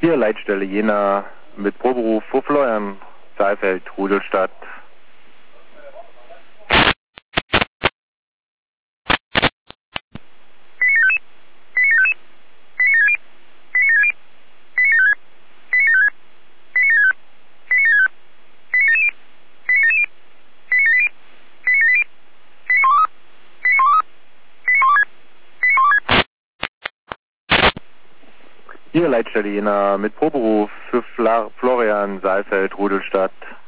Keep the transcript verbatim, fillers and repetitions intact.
Hier Leitstelle Jena mit Proberuf für Florian Saalfeld, Rudolstadt. Hier Leitstelle Jena mit Proberuf für Fla Florian Saalfeld, Rudolstadt.